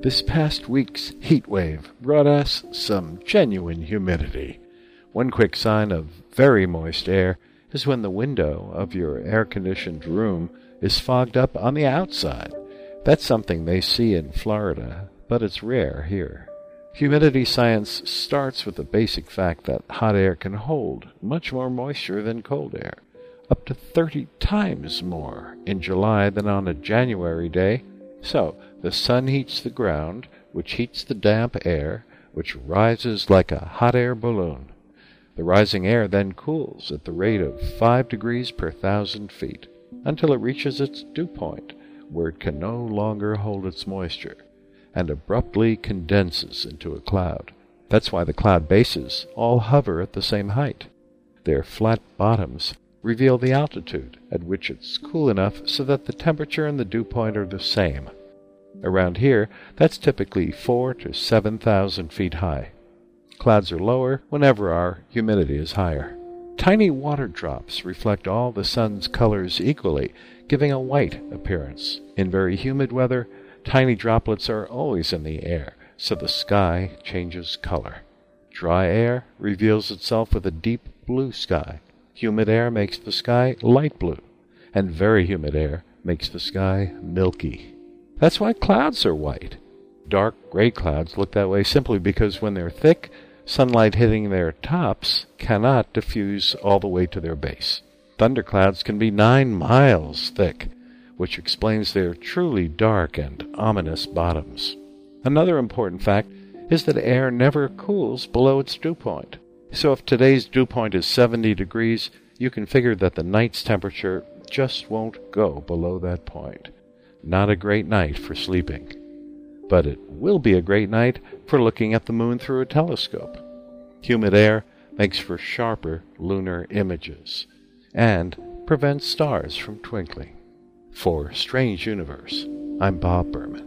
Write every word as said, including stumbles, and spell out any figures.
This past week's heat wave brought us some genuine humidity. One quick sign of very moist air is when the window of your air-conditioned room is fogged up on the outside. That's something they see in Florida, but it's rare here. Humidity science starts with the basic fact that hot air can hold much more moisture than cold air, up to thirty times more in July than on a January day. So, the sun heats the ground, which heats the damp air, which rises like a hot air balloon. The rising air then cools at the rate of five degrees per thousand feet, until it reaches its dew point, where it can no longer hold its moisture, and abruptly condenses into a cloud. That's why the cloud bases all hover at the same height. Their flat bottoms reveal the altitude at which it's cool enough so that the temperature and the dew point are the same. Around here, that's typically four to seven thousand feet high. Clouds are lower whenever our humidity is higher. Tiny water drops reflect all the sun's colors equally, giving a white appearance. In very humid weather, tiny droplets are always in the air, so the sky changes color. Dry air reveals itself with a deep blue sky. Humid air makes the sky light blue, and very humid air makes the sky milky. That's why clouds are white. Dark gray clouds look that way simply because when they're thick, sunlight hitting their tops cannot diffuse all the way to their base. Thunderclouds can be nine miles thick, which explains their truly dark and ominous bottoms. Another important fact is that air never cools below its dew point. So if today's dew point is seventy degrees, you can figure that the night's temperature just won't go below that point. Not a great night for sleeping. But it will be a great night for looking at the moon through a telescope. Humid air makes for sharper lunar images and prevents stars from twinkling. For Strange Universe, I'm Bob Berman.